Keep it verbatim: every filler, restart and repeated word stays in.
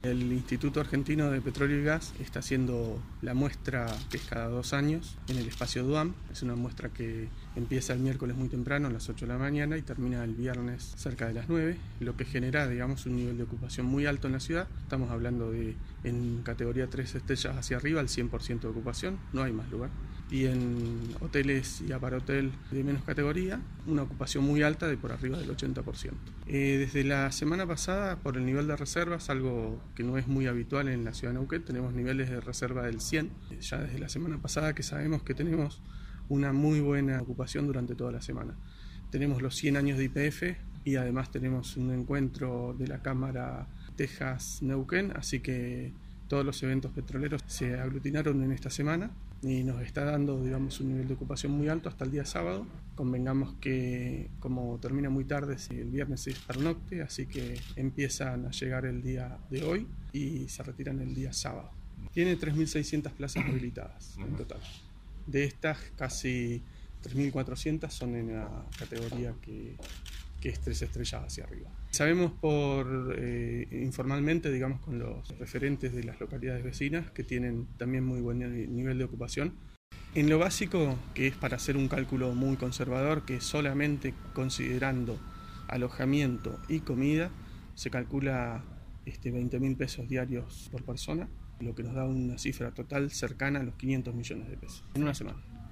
El Instituto Argentino de Petróleo y Gas está haciendo la muestra que es cada dos años en el espacio Duam. Es una muestra que empieza el miércoles muy temprano, a las ocho de la mañana, y termina el viernes cerca de las nueve, lo que genera, digamos, un nivel de ocupación muy alto en la ciudad. Estamos hablando de, en categoría tres estrellas hacia arriba, el cien por ciento de ocupación, no hay más lugar. Y en hoteles y aparhotel de menos categoría, una ocupación muy alta de por arriba del ochenta por ciento. Eh, desde la semana pasada, por el nivel de reservas, algo que no es muy habitual en la ciudad de Neuquén, tenemos niveles de reserva del cien. Ya desde la semana pasada que sabemos que tenemos una muy buena ocupación durante toda la semana. Tenemos los cien años de Y P F y además tenemos un encuentro de la Cámara Texas-Neuquén, así que todos los eventos petroleros se aglutinaron en esta semana y nos está dando, digamos, un nivel de ocupación muy alto hasta el día sábado. Convengamos que como termina muy tarde, el viernes es pernocte, así que empiezan a llegar el día de hoy y se retiran el día sábado. Tiene tres mil seiscientas plazas habilitadas en total. De estas, casi tres mil cuatrocientas son en la categoría que, que es tres estrellas hacia arriba. Sabemos por eh, informalmente, digamos, con los referentes de las localidades vecinas que tienen también muy buen nivel de ocupación. En lo básico, que es para hacer un cálculo muy conservador, que solamente considerando alojamiento y comida, se calcula este, veinte mil pesos diarios por persona, lo que nos da una cifra total cercana a los quinientos millones de pesos en una semana.